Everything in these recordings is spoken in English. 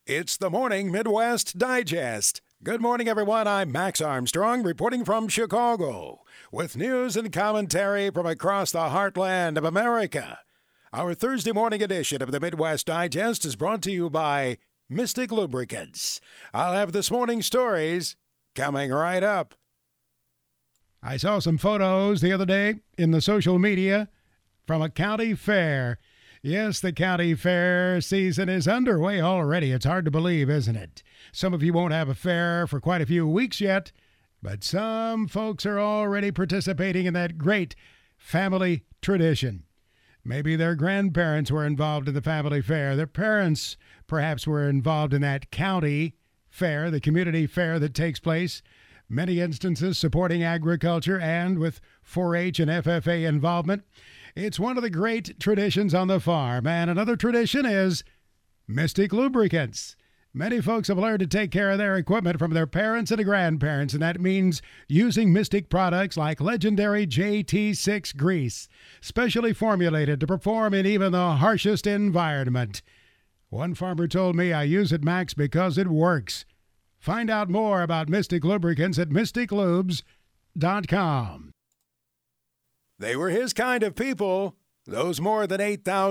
It's the Morning Midwest Digest. Good morning, everyone. I'm Max Armstrong, reporting from Chicago, with news and commentary from across the heartland of America. Our Thursday morning edition of the Midwest Digest is brought to you by Mystic Lubricants. I'll have this morning's stories coming right up. I saw some photos the other day in the social media from a county fair. Yes, the county fair season is underway already. It's hard to believe, isn't it? Some of you won't have a fair for quite a few weeks yet, but some folks are already participating in that great family tradition. Maybe their grandparents were involved in the family fair. Their parents perhaps were involved in that county fair, the community fair that takes place. Many instances supporting agriculture and with 4-H and FFA involvement. It's one of the great traditions on the farm. And another tradition is Mystic Lubricants. Many folks have learned to take care of their equipment from their parents and grandparents, and that means using Mystic products like legendary JT6 grease, specially formulated to perform in even the harshest environment. One farmer told me, "I use it, Max, because it works." Find out more about Mystic Lubricants at mysticlubes.com. They were his kind of people, those more than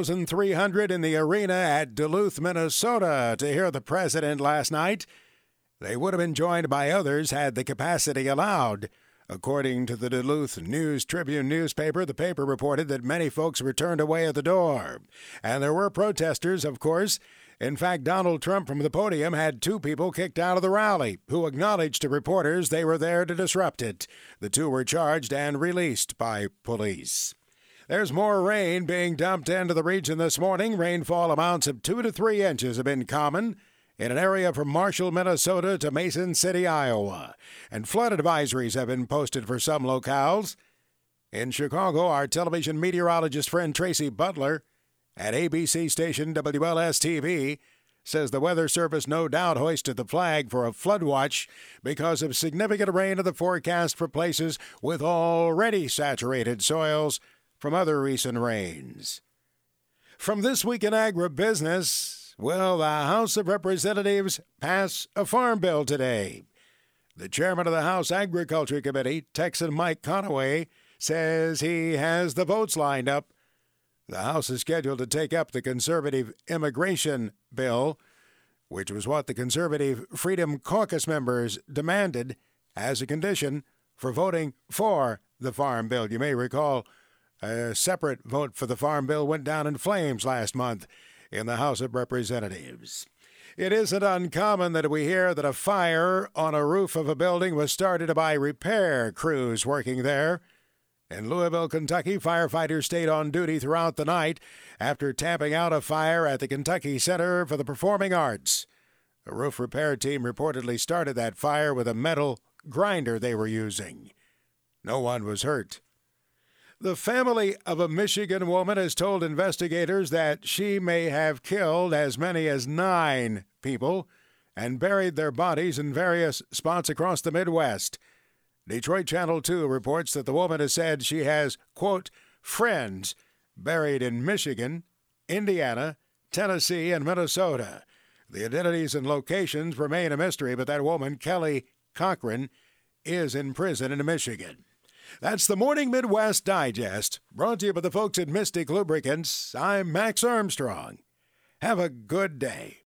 8,300 in the arena at Duluth, Minnesota, to hear the president last night. They would have been joined by others had the capacity allowed. According to the Duluth News-Tribune newspaper, the paper reported that many folks were turned away at the door. And there were protesters, of course. In fact, Donald Trump from the podium had two people kicked out of the rally who acknowledged to reporters they were there to disrupt it. The two were charged and released by police. There's more rain being dumped into the region this morning. Rainfall amounts of 2 to 3 inches have been common in an area from Marshall, Minnesota to Mason City, Iowa. And flood advisories have been posted for some locales. In Chicago, our television meteorologist friend Tracy Butler at ABC station WLS-TV says the Weather Service no doubt hoisted the flag for a flood watch because of significant rain in the forecast for places with already saturated soils from other recent rains. From This Week in Agribusiness, will the House of Representatives pass a farm bill today? The chairman of the House Agriculture Committee, Texan Mike Conaway, says he has the votes lined up. The House is scheduled to take up the conservative immigration bill, which was what the Conservative Freedom Caucus members demanded as a condition for voting for the Farm Bill. You may recall a separate vote for the Farm Bill went down in flames last month in the House of Representatives. It isn't uncommon that we hear that a fire on a roof of a building was started by repair crews working there. In Louisville, Kentucky, firefighters stayed on duty throughout the night after tamping out a fire at the Kentucky Center for the Performing Arts. A roof repair team reportedly started that fire with a metal grinder they were using. No one was hurt. The family of a Michigan woman has told investigators that she may have killed as many as 9 people and buried their bodies in various spots across the Midwest. Detroit Channel 2 reports that the woman has said she has, quote, friends buried in Michigan, Indiana, Tennessee, and Minnesota. The identities and locations remain a mystery, but that woman, Kelly Cochran, is in prison in Michigan. That's the Morning Midwest Digest, brought to you by the folks at Mystic Lubricants. I'm Max Armstrong. Have a good day.